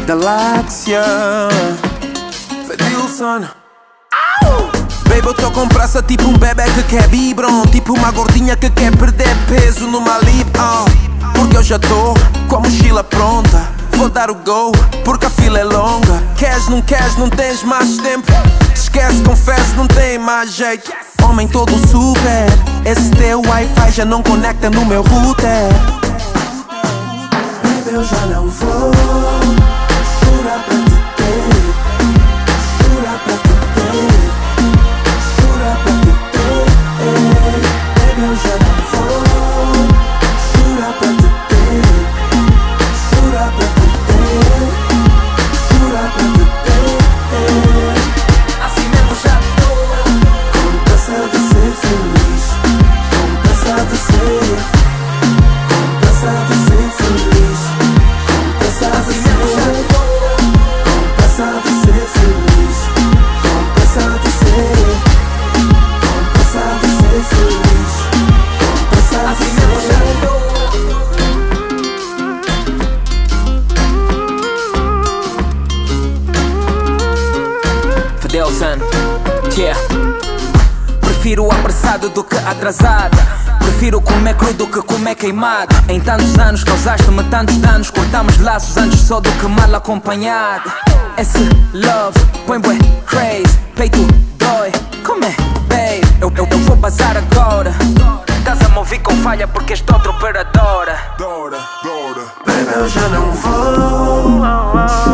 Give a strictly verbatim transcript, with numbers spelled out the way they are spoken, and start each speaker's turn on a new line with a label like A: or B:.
A: Galáxia Fedilson. Baby, eu tô com pressa tipo um bebê que quer biberon, tipo uma gordinha que quer perder peso numa lip, oh. Porque eu já tô com a mochila pronta, vou dar o go, porque a fila é longa. Queres, não queres, não tens mais tempo. Esquece, confesso, não tem mais jeito. Homem todo super, esse teu Wi-Fi já não conecta no meu router. Baby, eu já não vou chorar pra te ter, chorar pra te ter, chorar pra te ter. Baby, eu já não vou chorar pra te ter, chorar pra te ter, chorar pra te ter. Assim mesmo já tô com pressa de ser feliz, com pressa de ser, com pressa de ser feliz, com pressa de ser, com pressa de ser feliz, com pressa de ser, com pressa de ser feliz, com pressa de ser. Fedilson, yeah. Prefiro apressado do que atrasada. Prefiro comer cru do que comer queimado. Em tantos anos causaste-me tantos danos. Cortamos laços antes só do que mal acompanhado. Esse love põe bué crazy, peito dói. Como é, babe? Eu, eu, eu vou bazar agora. Estás a me ouvir com falha porque esta outra operadora. Baby, eu já não vou